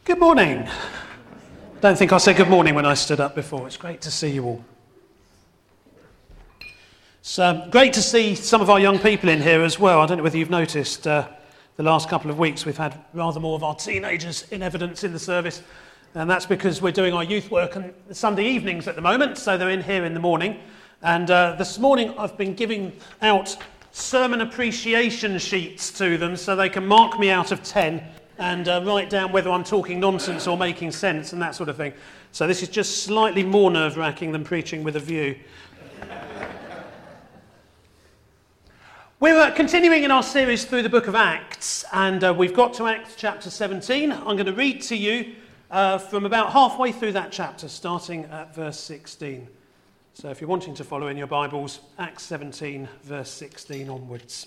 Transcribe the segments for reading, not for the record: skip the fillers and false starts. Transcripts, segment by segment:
Good morning. Don't think I said good morning when I stood up before. It's great to see you all. It's great to see some of our young people in here as well. I don't know whether you've noticed the last couple of weeks we've had rather more of our teenagers in evidence in the service, and that's because we're doing our youth work on Sunday evenings at the moment, so they're in here in the morning. And this morning I've been giving out sermon appreciation sheets to them so they can mark me out of 10 and write down whether I'm talking nonsense or making sense and that sort of thing. So this is just slightly more nerve-wracking than preaching with a view. We're continuing in our series through the book of Acts, and we've got to Acts chapter 17. I'm going to read to you from about halfway through that chapter, starting at verse 16. So if you're wanting to follow in your Bibles, Acts 17, verse 16 onwards.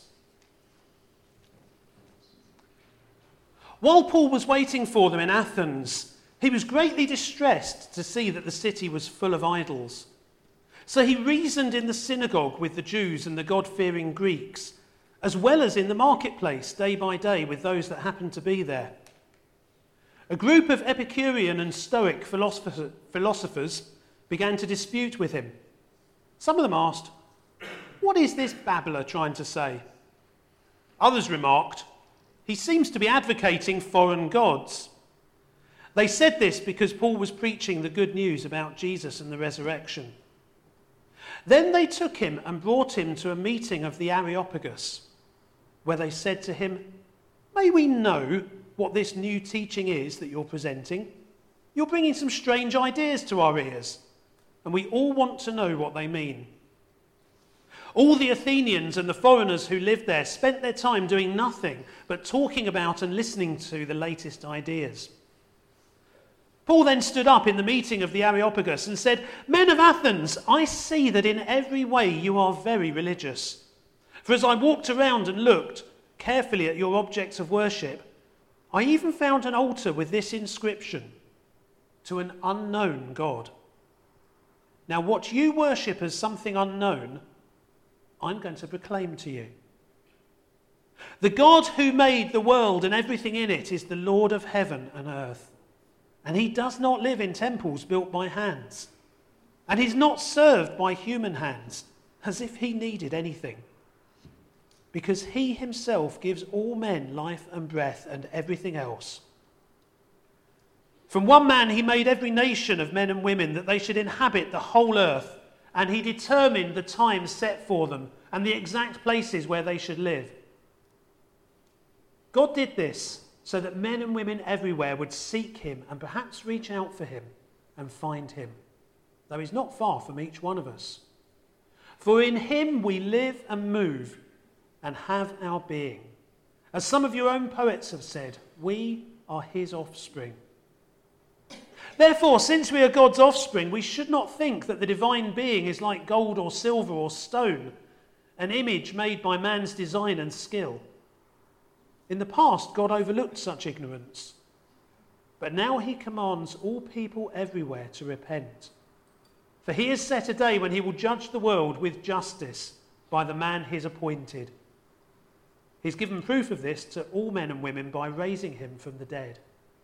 While Paul was waiting for them in Athens, he was greatly distressed to see that the city was full of idols. So he reasoned in the synagogue with the Jews and the God-fearing Greeks, as well as in the marketplace day by day with those that happened to be there. A group of Epicurean and Stoic philosophers began to dispute with him. Some of them asked, "What is this babbler trying to say?" Others remarked, "He seems to be advocating foreign gods." They said this because Paul was preaching the good news about Jesus and the resurrection. Then they took him and brought him to a meeting of the Areopagus, where they said to him, "May we know what this new teaching is that you're presenting? You're bringing some strange ideas to our ears, and we all want to know what they mean." All the Athenians and the foreigners who lived there spent their time doing nothing but talking about and listening to the latest ideas. Paul then stood up in the meeting of the Areopagus and said, "Men of Athens, I see that in every way you are very religious. For as I walked around and looked carefully at your objects of worship, I even found an altar with this inscription, 'To an unknown God.' Now what you worship as something unknown, I'm going to proclaim to you. The God who made the world and everything in it is the Lord of heaven and earth. And he does not live in temples built by hands. And he's not served by human hands as if he needed anything. Because he himself gives all men life and breath and everything else. From one man he made every nation of men and women that they should inhabit the whole earth. And he determined the times set for them and the exact places where they should live. God did this so that men and women everywhere would seek him and perhaps reach out for him and find him, though he's not far from each one of us. For in him we live and move and have our being. As some of your own poets have said, we are his offspring. Therefore, since we are God's offspring, we should not think that the divine being is like gold or silver or stone, an image made by man's design and skill. In the past, God overlooked such ignorance, but now he commands all people everywhere to repent. For he has set a day when he will judge the world with justice by the man he's appointed. He's given proof of this to all men and women by raising him from the dead.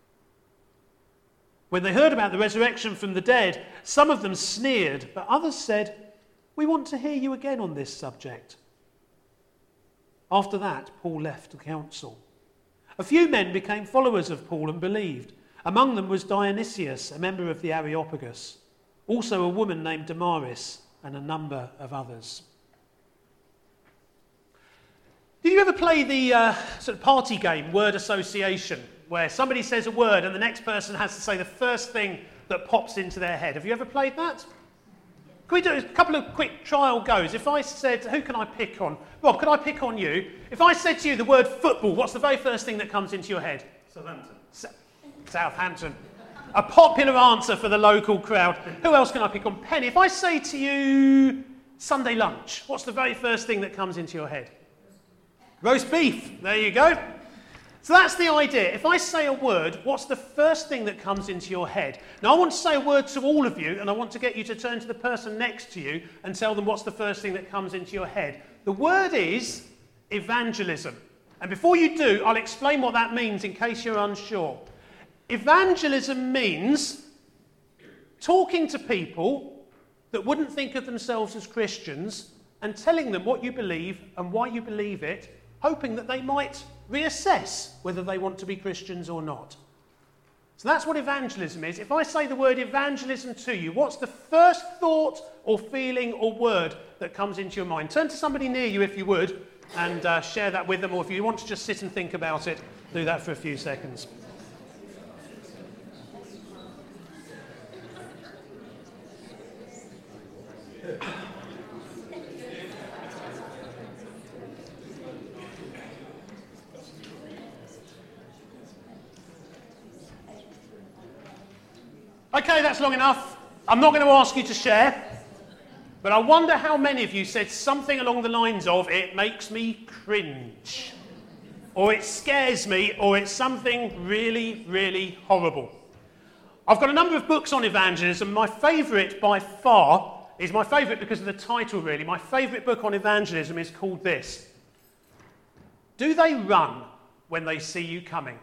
When they heard about the resurrection from the dead, some of them sneered, but others said, "We want to hear you again on this subject." After that, Paul left the council. A few men became followers of Paul and believed. Among them was Dionysius, a member of the Areopagus, also a woman named Damaris, and a number of others. Did you ever play the sort of party game, word association, where somebody says a word and the next person has to say the first thing that pops into their head? Have you ever played that? Can we do a couple of quick trial goes? If I said, who can I pick on? Rob, could I pick on you? If I said to you the word football, what's the very first thing that comes into your head? Southampton. Southampton. A popular answer for the local crowd. Who else can I pick on? Penny, if I say to you Sunday lunch, what's the very first thing that comes into your head? Roast beef. There you go. So that's the idea. If I say a word, what's the first thing that comes into your head? Now, I want to say a word to all of you, and I want to get you to turn to the person next to you and tell them what's the first thing that comes into your head. The word is evangelism. And before you do, I'll explain what that means in case you're unsure. Evangelism means talking to people that wouldn't think of themselves as Christians and telling them what you believe and why you believe it, hoping that they might reassess whether they want to be Christians or not. So that's what evangelism is. If I say the word evangelism to you, what's the first thought or feeling or word that comes into your mind? Turn to somebody near you if you would and share that with them, or if you want to just sit and think about it, do that for a few seconds. Okay, that's long enough. I'm not going to ask you to share, but I wonder how many of you said something along the lines of, it makes me cringe, or it scares me, or it's something really, really horrible. I've got a number of books on evangelism. My favourite by far is my favourite because of the title, really. My favourite book on evangelism is called this: Do They Run When They See You Coming?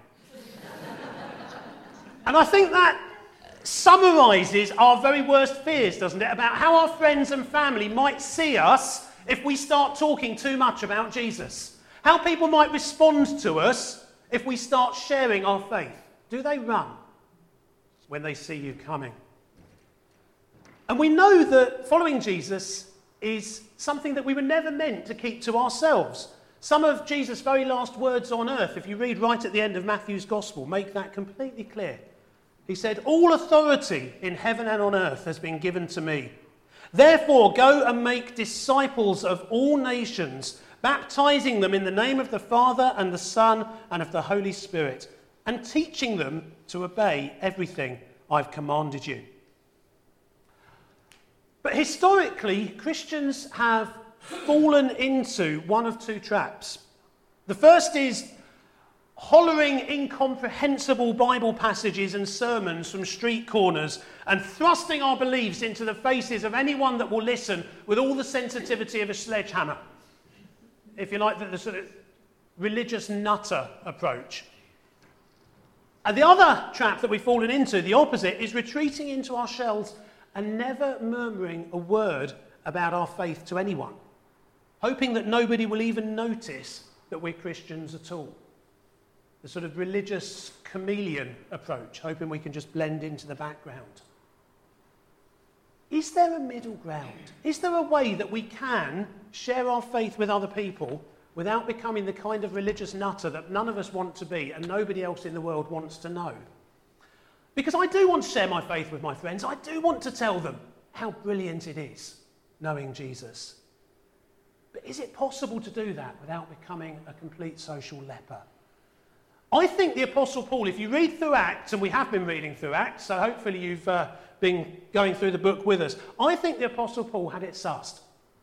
And I think that summarises our very worst fears, doesn't it, about how our friends and family might see us if we start talking too much about Jesus. How people might respond to us if we start sharing our faith. Do they run when they see you coming? And we know that following Jesus is something that we were never meant to keep to ourselves. Some of Jesus' very last words on earth, if you read right at the end of Matthew's Gospel, make that completely clear. He said, "All authority in heaven and on earth has been given to me. Therefore, go and make disciples of all nations, baptizing them in the name of the Father and the Son and of the Holy Spirit, and teaching them to obey everything I've commanded you." But historically, Christians have fallen into one of two traps. The first is hollering incomprehensible Bible passages and sermons from street corners and thrusting our beliefs into the faces of anyone that will listen with all the sensitivity of a sledgehammer. If you like, the sort of religious nutter approach. And the other trap that we've fallen into, the opposite, is retreating into our shells and never murmuring a word about our faith to anyone, hoping that nobody will even notice that we're Christians at all. The sort of religious chameleon approach, hoping we can just blend into the background. Is there a middle ground? Is there a way that we can share our faith with other people without becoming the kind of religious nutter that none of us want to be and nobody else in the world wants to know? Because I do want to share my faith with my friends. I do want to tell them how brilliant it is knowing Jesus. But is it possible to do that without becoming a complete social leper? I think the Apostle Paul, if you read through Acts, and we have been reading through Acts, so hopefully you've been going through the book with us, I think the Apostle Paul had it sussed.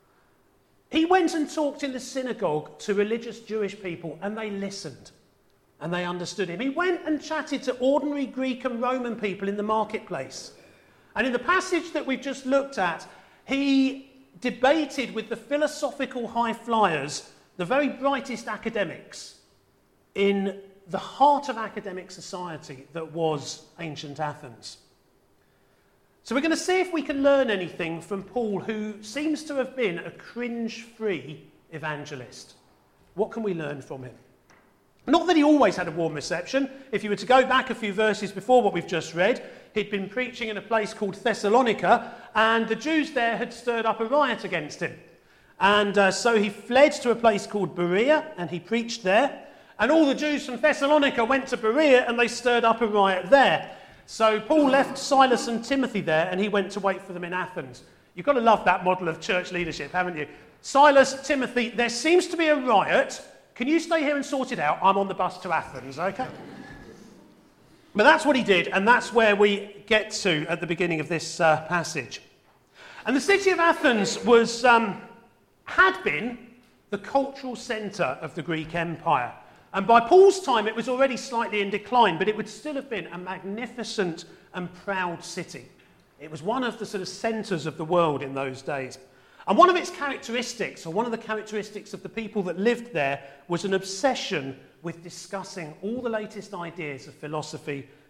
He went and talked in the synagogue to religious Jewish people, and they listened, and they understood him. He went and chatted to ordinary Greek and Roman people in the marketplace. And in the passage that we've just looked at, he debated with the philosophical high flyers, the very brightest academics, in the heart of academic society that was ancient Athens. So we're going to see if we can learn anything from Paul, who seems to have been a cringe-free evangelist. What can we learn from him? Not that he always had a warm reception. If you were to go back a few verses before what we've just read, he'd been preaching in a place called Thessalonica, and the Jews there had stirred up a riot against him. And so he fled to a place called Berea, and he preached there. And all the Jews from Thessalonica went to Berea, and they stirred up a riot there. So Paul left Silas and Timothy there, and he went to wait for them in Athens. You've got to love that model of church leadership, haven't you? Silas, Timothy, there seems to be a riot. Can you stay here and sort it out? I'm on the bus to Athens, okay? But that's what he did, and that's where we get to at the beginning of this passage. And the city of Athens was, had been the cultural centre of the Greek Empire. And by Paul's time, it was already slightly in decline, but it would still have been a magnificent and proud city. It was one of the sort of centres of the world in those days. And one of its characteristics, or one of the characteristics of the people that lived there, was an obsession with discussing all the latest ideas of philosophy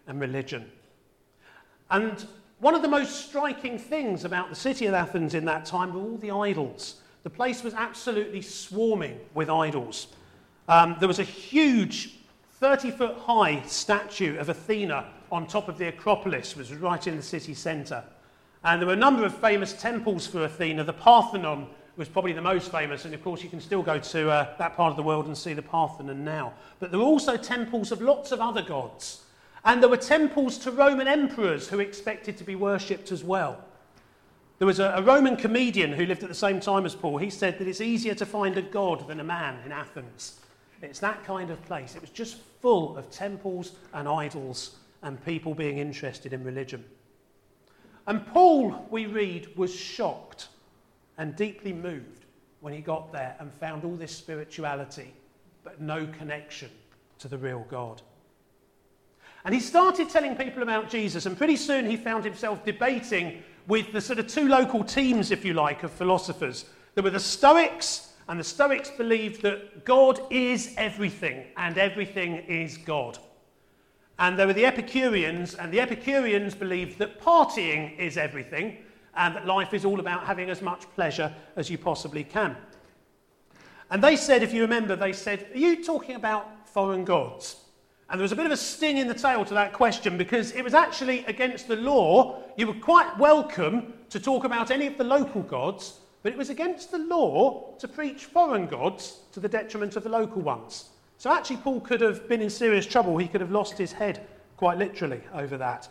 and religion. And one of the most striking things about the city of Athens in that time were all the idols. The place was absolutely swarming with idols. There was a huge 30-foot high statue of Athena on top of the Acropolis, which was right in the city centre. And there were a number of famous temples for Athena. The Parthenon was probably the most famous, and of course you can still go to that part of the world and see the Parthenon now. But there were also temples of lots of other gods. And there were temples to Roman emperors who expected to be worshipped as well. There was a Roman comedian who lived at the same time as Paul. He said that it's easier to find a god than a man in Athens. It's that kind of place. It was just full of temples and idols and people being interested in religion. And Paul, we read, was shocked and deeply moved when he got there and found all this spirituality, but no connection to the real God. And he started telling people about Jesus, and pretty soon he found himself debating with the sort of two local teams, if you like, of philosophers. There were the Stoics, and the Stoics believed that God is everything, and everything is God. And there were the Epicureans, and the Epicureans believed that partying is everything, and that life is all about having as much pleasure as you possibly can. And they said, if you remember, they said, are you talking about foreign gods? And there was a bit of a sting in the tail to that question, because it was actually against the law. You were quite welcome to talk about any of the local gods, but it was against the law to preach foreign gods to the detriment of the local ones. So actually Paul could have been in serious trouble. He could have lost his head, quite literally, over that.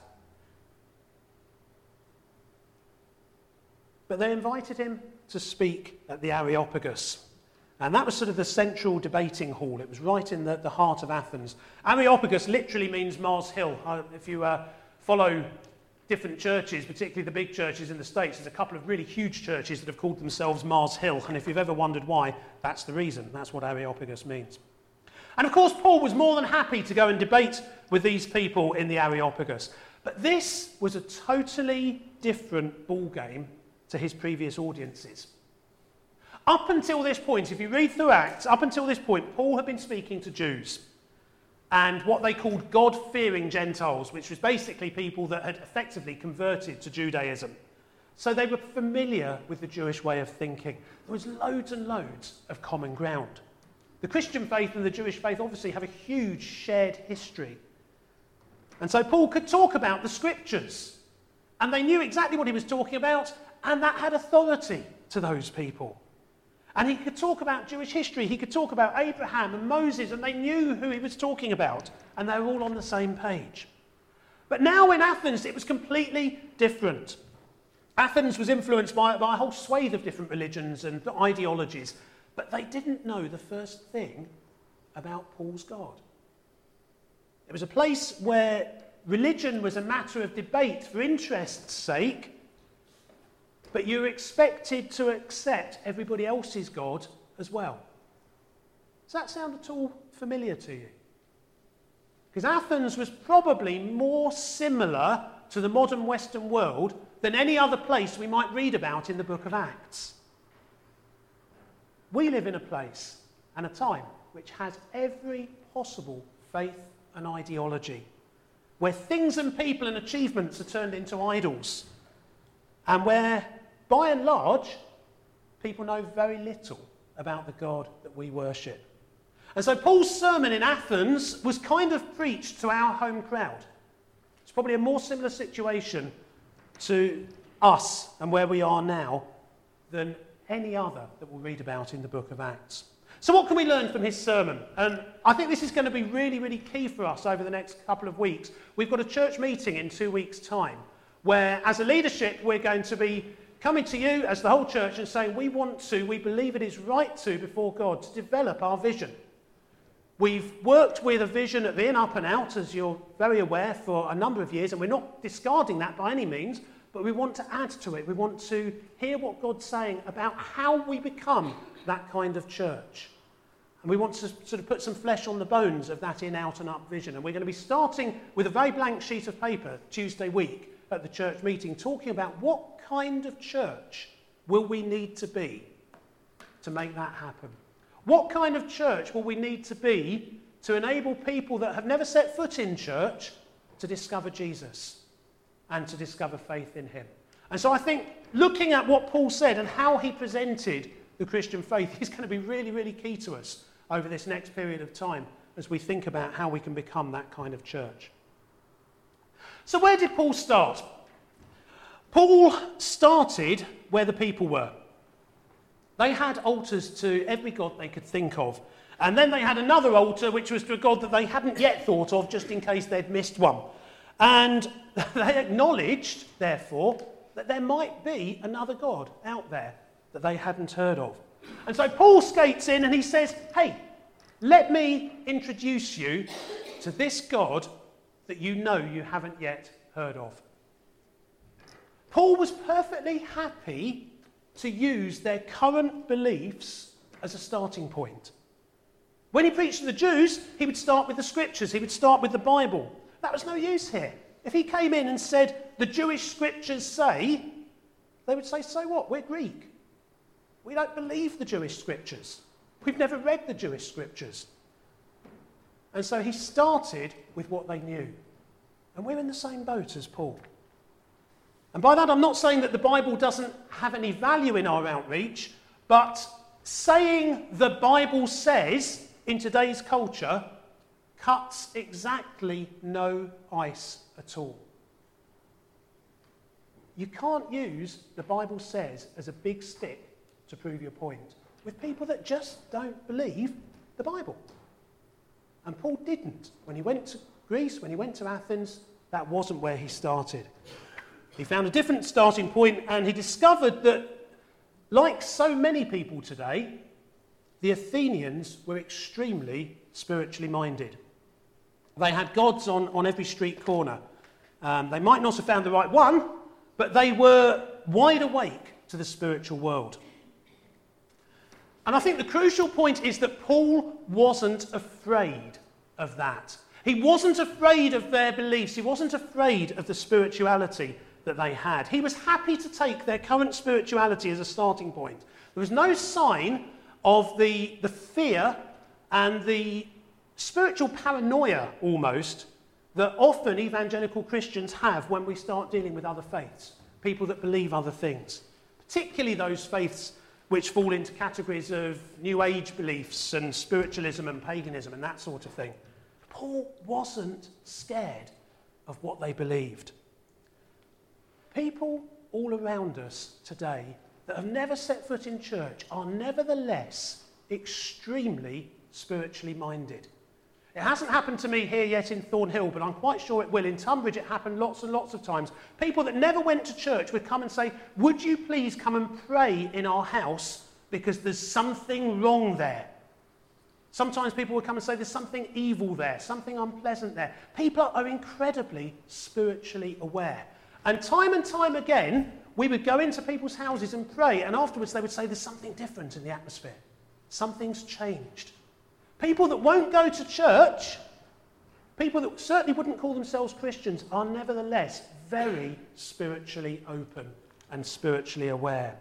But they invited him to speak at the Areopagus. And that was sort of the central debating hall. It was right in the heart of Athens. Areopagus literally means Mars Hill. If you follow different churches, particularly the big churches in the States, there's a couple of really huge churches that have called themselves Mars Hill. And if you've ever wondered why, that's the reason. That's what Areopagus means. And of course, Paul was more than happy to go and debate with these people in the Areopagus. But this was a totally different ballgame to his previous audiences. Up until this point, if you read through Acts, up until this point, Paul had been speaking to Jews and what they called God-fearing Gentiles, which was basically people that had effectively converted to Judaism. So they were familiar with the Jewish way of thinking. There was loads and loads of common ground. The Christian faith and the Jewish faith obviously have a huge shared history. And so Paul could talk about the scriptures, and they knew exactly what he was talking about, and that had authority to those people. And he could talk about Jewish history, he could talk about Abraham and Moses, and they knew who he was talking about, and they were all on the same page. But now in Athens, it was completely different. Athens was influenced by a whole swathe of different religions and ideologies, but they didn't know the first thing about Paul's God. It was a place where religion was a matter of debate for interest's sake, but you were expected to accept everybody else's God as well. Does that sound at all familiar to you? Because Athens was probably more similar to the modern Western world than any other place we might read about in the book of Acts. We live in a place and a time which has every possible faith and ideology, where things and people and achievements are turned into idols, and where, by and large, people know very little about the God that we worship. And so Paul's sermon in Athens was kind of preached to our home crowd. It's probably a more similar situation to us and where we are now than any other that we'll read about in the book of Acts. So what can we learn from his sermon? And I think this is going to be really, really key for us over the next couple of weeks. We've got a church meeting in 2 weeks' time, where as a leadership we're going to be coming to you as the whole church and saying we believe it is right to, before God, to develop our vision. We've worked with a vision at the In Up and Out, as you're very aware, for a number of years, and we're not discarding that by any means, but we want to add to it. We want to hear what God's saying about how we become that kind of church. And we want to sort of put some flesh on the bones of that in, out and up vision. And we're going to be starting with a very blank sheet of paper Tuesday week at the church meeting, talking about what kind of church will we need to be to make that happen. What kind of church will we need to be to enable people that have never set foot in church to discover Jesus and to discover faith in him. And so I think looking at what Paul said and how he presented the Christian faith is going to be really, really key to us over this next period of time as we think about how we can become that kind of church. So where did Paul start? Paul started where the people were. They had altars to every god they could think of. And then they had another altar which was to a god that they hadn't yet thought of, just in case they'd missed one. And they acknowledged, therefore, that there might be another god out there that they hadn't heard of. And so Paul skates in and he says, hey, let me introduce you to this God that you know you haven't yet heard of. Paul was perfectly happy to use their current beliefs as a starting point. When he preached to the Jews, he would start with the scriptures, he would start with the Bible. That was no use here. If he came in and said, the Jewish scriptures say, they would say, so what? We're Greek. We don't believe the Jewish scriptures. We've never read the Jewish scriptures. And so he started with what they knew. And we're in the same boat as Paul. And by that I'm not saying that the Bible doesn't have any value in our outreach, but saying the Bible says in today's culture cuts exactly no ice at all. You can't use the Bible says as a big stick to prove your point with people that just don't believe the Bible. And Paul didn't. When he went to Greece, when he went to Athens, that wasn't where he started. He found a different starting point and he discovered that, like so many people today, the Athenians were extremely spiritually minded. They had gods on every street corner. They might not have found the right one, but they were wide awake to the spiritual world. And I think the crucial point is that Paul wasn't afraid of that. He wasn't afraid of their beliefs. He wasn't afraid of the spirituality that they had. He was happy to take their current spirituality as a starting point. There was no sign of the fear and the spiritual paranoia, almost, that often evangelical Christians have when we start dealing with other faiths, people that believe other things, particularly those faiths which fall into categories of New Age beliefs and spiritualism and paganism and that sort of thing. Paul wasn't scared of what they believed. People all around us today that have never set foot in church are nevertheless extremely spiritually minded. It hasn't happened to me here yet in Thornhill, but I'm quite sure it will. In Tunbridge it happened lots and lots of times. People that never went to church would come and say, would you please come and pray in our house because there's something wrong there. Sometimes people would come and say there's something evil there, something unpleasant there. People are incredibly spiritually aware. And time again, we would go into people's houses and pray, and afterwards they would say there's something different in the atmosphere. Something's changed. People that won't go to church, people that certainly wouldn't call themselves Christians, are nevertheless very spiritually open and spiritually aware.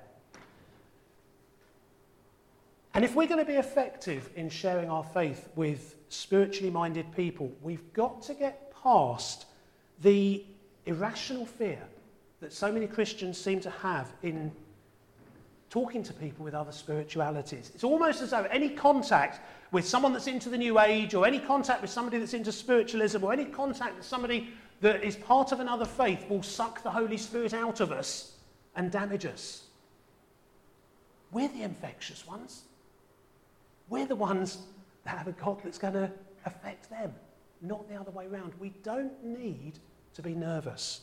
And if we're going to be effective in sharing our faith with spiritually minded people, we've got to get past the irrational fear that so many Christians seem to have in talking to people with other spiritualities. It's almost as though any contact with someone that's into the New Age, or any contact with somebody that's into spiritualism, or any contact with somebody that is part of another faith will suck the Holy Spirit out of us and damage us. We're the infectious ones. We're the ones that have a God that's going to affect them, not the other way around. We don't need to be nervous.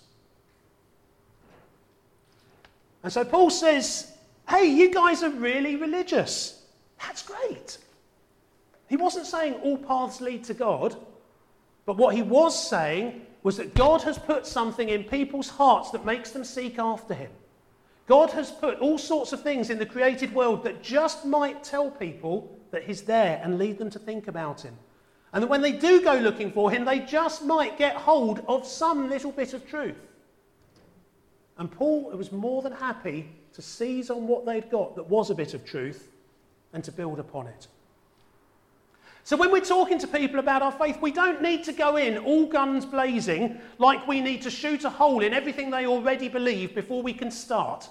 And so Paul says, hey, you guys are really religious. That's great. He wasn't saying all paths lead to God, but what he was saying was that God has put something in people's hearts that makes them seek after him. God has put all sorts of things in the created world that just might tell people that he's there and lead them to think about him. And that when they do go looking for him, they just might get hold of some little bit of truth. And Paul was more than happy to seize on what they'd got that was a bit of truth and to build upon it. So when we're talking to people about our faith, we don't need to go in all guns blazing like we need to shoot a hole in everything they already believe before we can start.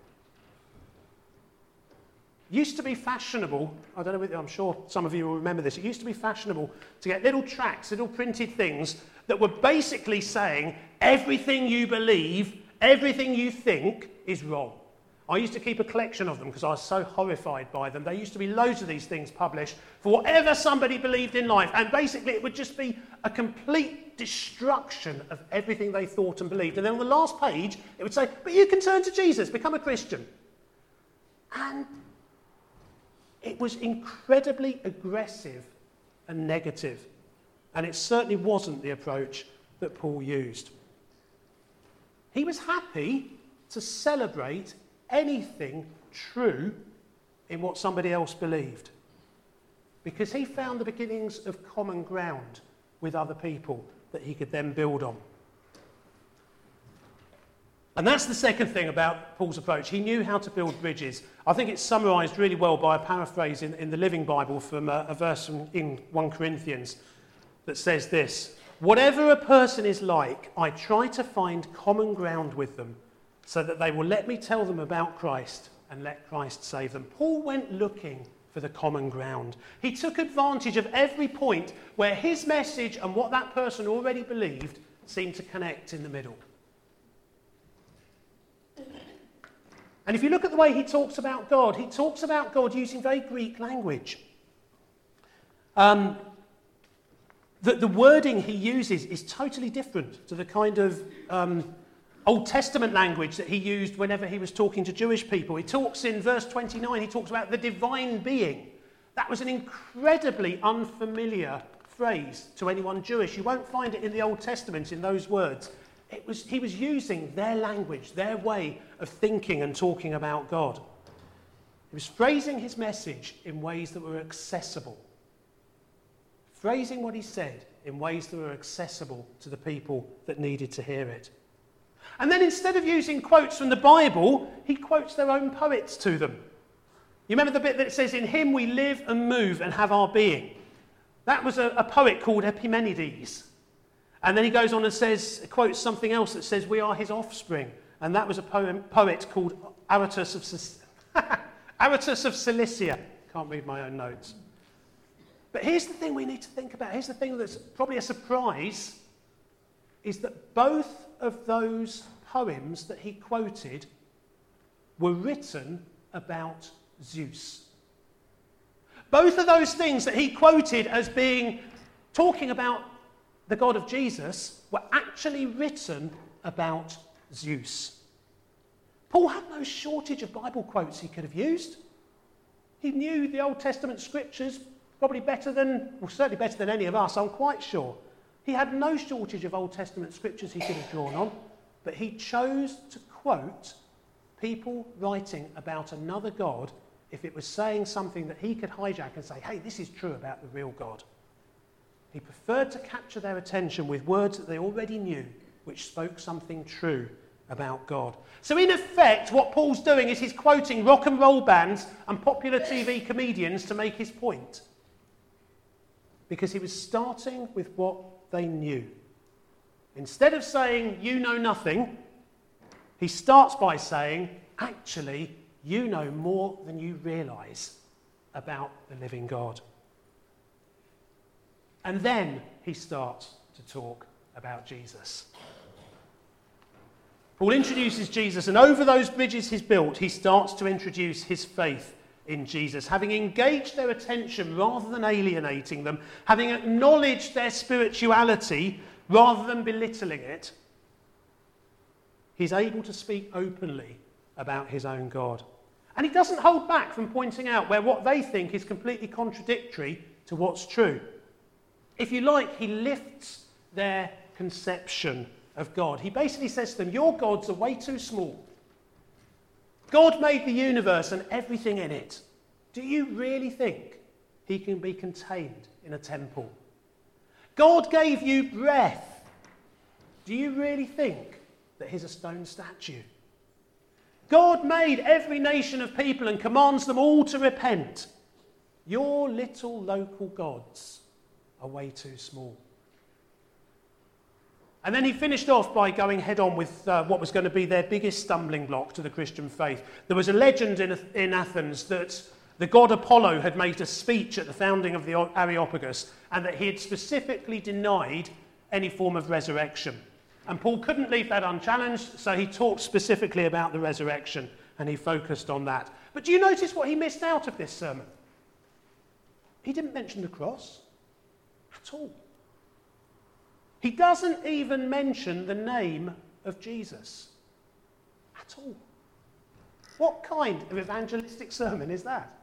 It used to be fashionable, I don't know, I'm sure some of you will remember this, it used to be fashionable to get little tracts, little printed things that were basically saying everything you believe, everything you think is wrong. I used to keep a collection of them because I was so horrified by them. There used to be loads of these things published for whatever somebody believed in life, and basically it would just be a complete destruction of everything they thought and believed. And then on the last page it would say, but you can turn to Jesus, become a Christian. And it was incredibly aggressive and negative, and it certainly wasn't the approach that Paul used. He was happy to celebrate anything true in what somebody else believed, because he found the beginnings of common ground with other people that he could then build on. And that's the second thing about Paul's approach. He knew how to build bridges. I think it's summarised really well by a paraphrase in the Living Bible from a verse in 1 Corinthians that says this: "Whatever a person is like, I try to find common ground with them, so that they will let me tell them about Christ and let Christ save them." Paul went looking for the common ground. He took advantage of every point where his message and what that person already believed seemed to connect in the middle. And if you look at the way he talks about God using very Greek language. The wording he uses is totally different to the kind of Old Testament language that he used whenever he was talking to Jewish people. He talks in verse 29, he talks about the divine being. That was an incredibly unfamiliar phrase to anyone Jewish. You won't find it in the Old Testament in those words. He was using their language, their way of thinking and talking about God. He was phrasing his message in ways that were accessible. Phrasing what he said in ways that were accessible to the people that needed to hear it. And then instead of using quotes from the Bible, he quotes their own poets to them. You remember the bit that says, "In him we live and move and have our being." That was a poet called Epimenides. And then he goes on and quotes something else that says, "We are his offspring." And that was a poet called Aratus of Cilicia. Can't read my own notes. But here's the thing we need to think about. Here's the thing that's probably a surprise, is that both of those poems that he quoted were written about Zeus. Both of those things that he quoted as being talking about the God of Jesus were actually written about Zeus. Paul had no shortage of Bible quotes he could have used. He knew the Old Testament scriptures probably certainly better than any of us, I'm quite sure. He had no shortage of Old Testament scriptures he could have drawn on, but he chose to quote people writing about another God if it was saying something that he could hijack and say, hey, this is true about the real God. He preferred to capture their attention with words that they already knew, which spoke something true about God. So in effect, what Paul's doing is he's quoting rock and roll bands and popular TV comedians to make his point. Because he was starting with what they knew. Instead of saying, you know nothing, he starts by saying, actually, you know more than you realise about the living God. And then he starts to talk about Jesus. Paul introduces Jesus, and over those bridges he's built, he starts to introduce his faith in Jesus. Having engaged their attention rather than alienating them, having acknowledged their spirituality rather than belittling it, he's able to speak openly about his own God. And he doesn't hold back from pointing out where what they think is completely contradictory to what's true. If you like, he lifts their conception of God. He basically says to them, your gods are way too small. God made the universe and everything in it. Do you really think he can be contained in a temple? God gave you breath. Do you really think that he's a stone statue? God made every nation of people and commands them all to repent. Your little local gods are way too small. And then he finished off by going head on with what was going to be their biggest stumbling block to the Christian faith. There was a legend in Athens that the god Apollo had made a speech at the founding of the Areopagus, and that he had specifically denied any form of resurrection. And Paul couldn't leave that unchallenged, so he talked specifically about the resurrection, and he focused on that. But do you notice what he missed out of this sermon? He didn't mention the cross at all. He doesn't even mention the name of Jesus at all. What kind of evangelistic sermon is that?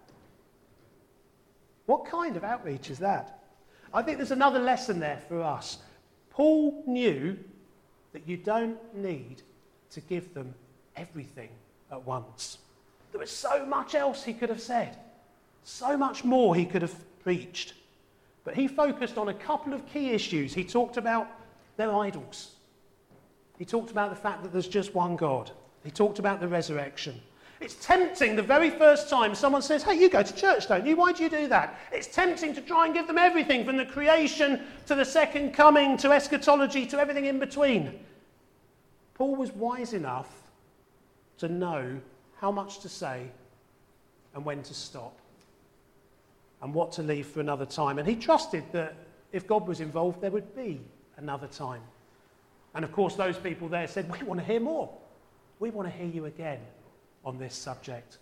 What kind of outreach is that? I think there's another lesson there for us. Paul knew that you don't need to give them everything at once. There was so much else he could have said, so much more he could have preached. But he focused on a couple of key issues. He talked about their idols. He talked about the fact that there's just one God. He talked about the resurrection. It's tempting the very first time someone says, hey, you go to church, don't you? Why do you do that? It's tempting to try and give them everything from the creation to the second coming to eschatology to everything in between. Paul was wise enough to know how much to say and when to stop, and what to leave for another time. And he trusted that if God was involved, there would be another time. And of course, those people there said, we want to hear more. We want to hear you again on this subject.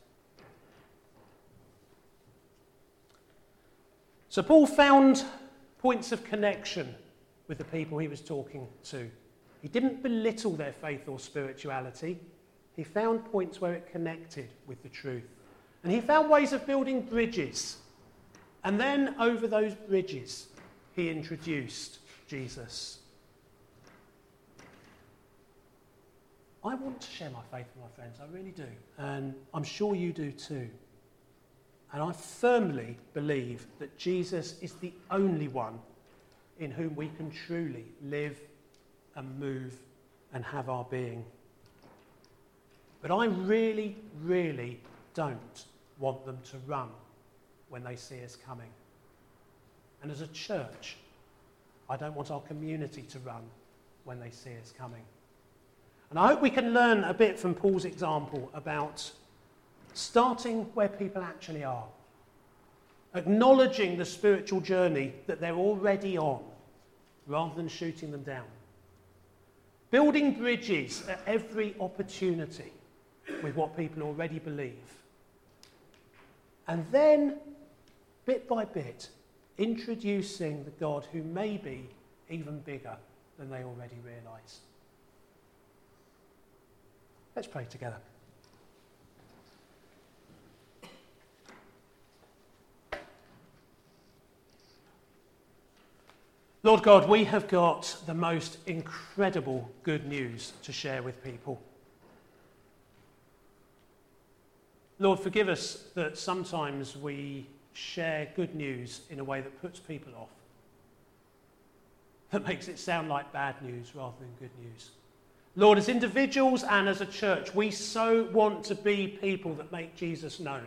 So Paul found points of connection with the people he was talking to. He didn't belittle their faith or spirituality. He found points where it connected with the truth. And he found ways of building bridges. And then over those bridges, he introduced Jesus. I want to share my faith with my friends, I really do. And I'm sure you do too. And I firmly believe that Jesus is the only one in whom we can truly live and move and have our being. But I really, really don't want them to run when they see us coming. And as a church, I don't want our community to run when they see us coming. And I hope we can learn a bit from Paul's example about starting where people actually are, acknowledging the spiritual journey that they're already on, rather than shooting them down, building bridges at every opportunity with what people already believe, and then, bit by bit, introducing the God who may be even bigger than they already realise. Let's pray together. Lord God, we have got the most incredible good news to share with people. Lord, forgive us that sometimes we share good news in a way that puts people off, that makes it sound like bad news rather than good news. Lord, as individuals and as a church, we so want to be people that make Jesus known.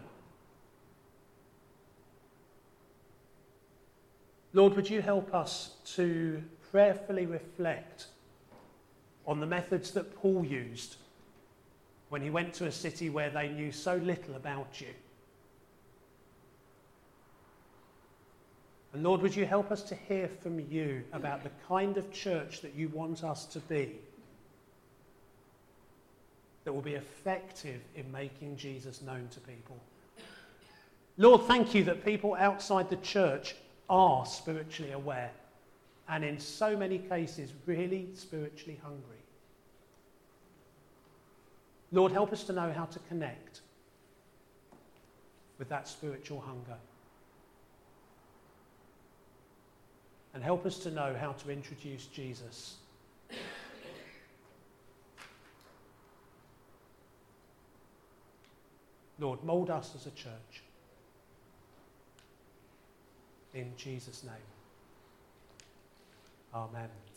Lord, would you help us to prayerfully reflect on the methods that Paul used when he went to a city where they knew so little about you. And Lord, would you help us to hear from you about the kind of church that you want us to be, that will be effective in making Jesus known to people. Lord, thank you that people outside the church are spiritually aware and in so many cases really spiritually hungry. Lord, help us to know how to connect with that spiritual hunger. And help us to know how to introduce Jesus. Lord, mould us as a church. In Jesus' name. Amen.